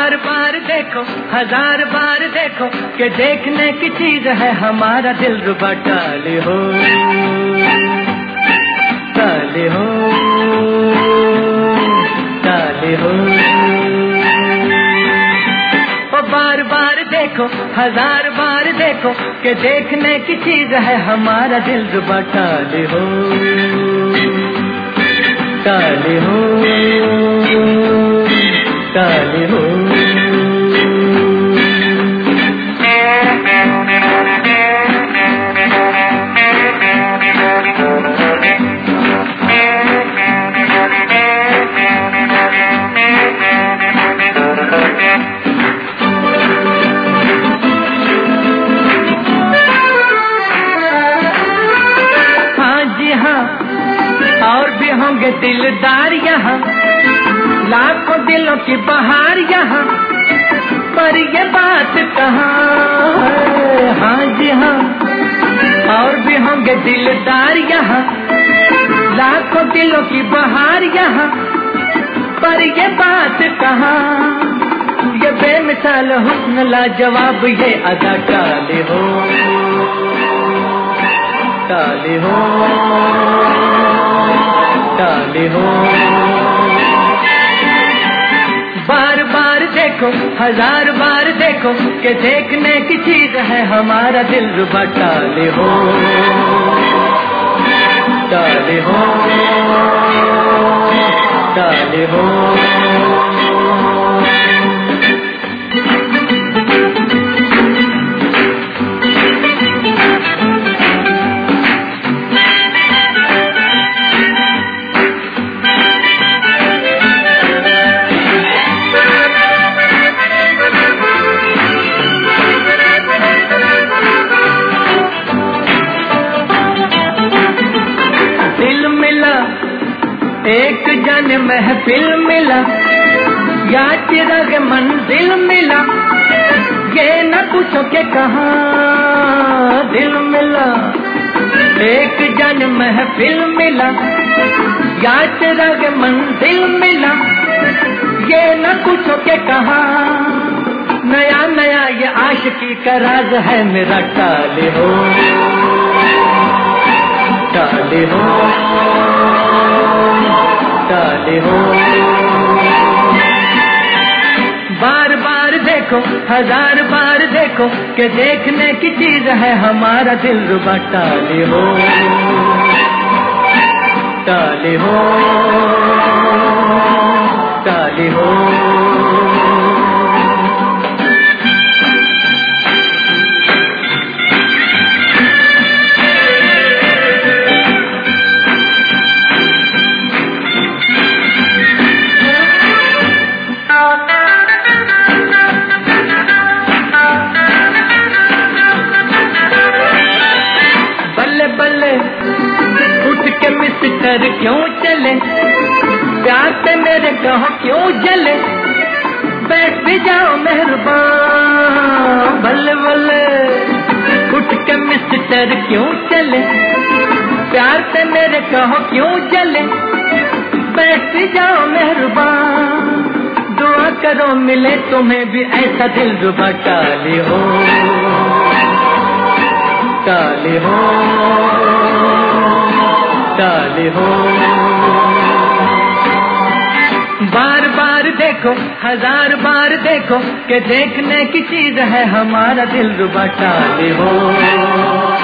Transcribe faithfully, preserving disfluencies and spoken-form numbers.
बार बार देखो, हजार बार देखो कि देखने की चीज है हमारा दिल रुबा। टाले हो टाले हो टाले हो, ओ बार बार देखो, हजार बार देखो कि देखने की चीज है हमारा दिल रुबा। टाले हो टाले हो टाले हो। हाँ जी हाँ, और भी होंगे दिलदार यहाँ, लाखों दिलों की बहार यहाँ, पर ये बात कहाँ है। हाँ जी हाँ, और भी होंगे दिलदार यहाँ, लाखों दिलों की बहार यहाँ, पर ये बात कहाँ। ये बेमिसाल हुस्न लाजवाब ये अदा। टाले हो टाले हो टाले हो, बार बार देखो, हजार बार देखो कि देखने की चीज है हमारा दिल रुबा। टाले हो टाले हो टाले हो। एक जन महफिल मिला, या चिराग मंजिल मिला, ये न पूछो के कहाँ दिल मिला। एक जन महफिल मिला, या चिराग मंजिल मिला, ये न पूछो के कहाँ। नया नया ये आशिकी का राज है मेरा। टाले हो टाले हो टाले हो, बार बार देखो, हजार बार देखो कि देखने की चीज है हमारा दिल रुबा। टाले हो टाले हो टाले हो। मिस्टर क्यों चले, प्यार से मेरे कहो क्यों जले, बैठ भी जाओ मेहरबान। बल्ले बल्ले उठ के मिस्टर क्यों चले, प्यार से मेरे कहो क्यों जले, बैठ भी जाओ मेहरबान। दुआ करो मिले तुम्हें भी ऐसा दिल रुबा। टाले हो टाले हो टाले हो, बार बार देखो, हजार बार देखो कि देखने की चीज है हमारा दिल रुबा। टाले हो